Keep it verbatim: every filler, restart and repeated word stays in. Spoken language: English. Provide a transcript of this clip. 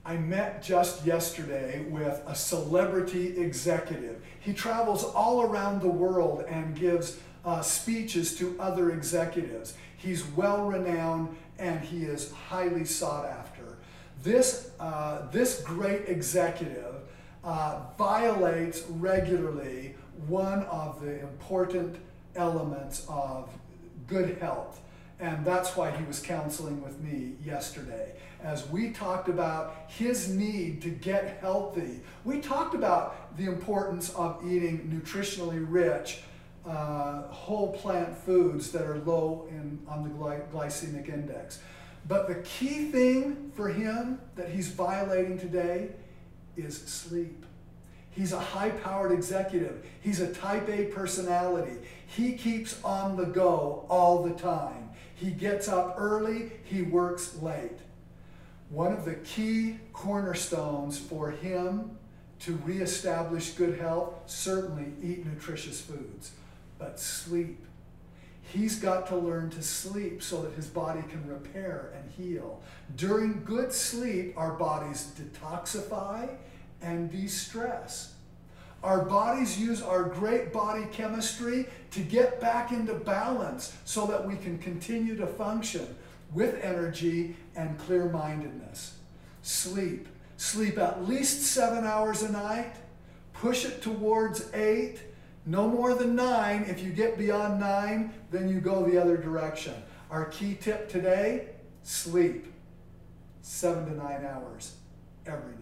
I met just yesterday with a celebrity executive. He travels all around the world and gives uh, speeches to other executives. He's well renowned and he is highly sought after. This, uh, this great executive uh, violates regularly one of the important elements of good health. And that's why he was counseling with me yesterday. As we talked about his need to get healthy, we talked about the importance of eating nutritionally rich, uh, whole plant foods that are low in, on the gly glycemic index. But the key thing for him that he's violating today is sleep. He's a high-powered executive. He's a type A personality. He keeps on the go all the time. He gets up early, he works late. One of the key cornerstones for him to reestablish good health, certainly eat nutritious foods, but sleep. He's got to learn to sleep so that his body can repair and heal. During good sleep, our bodies detoxify and de-stress. Our bodies use our great body chemistry to get back into balance so that we can continue to function with energy and clear-mindedness. Sleep. Sleep at least seven hours a night. Push it towards eight. No more than nine. If you get beyond nine, then you go the other direction. Our key tip today, sleep. Seven to nine hours every night.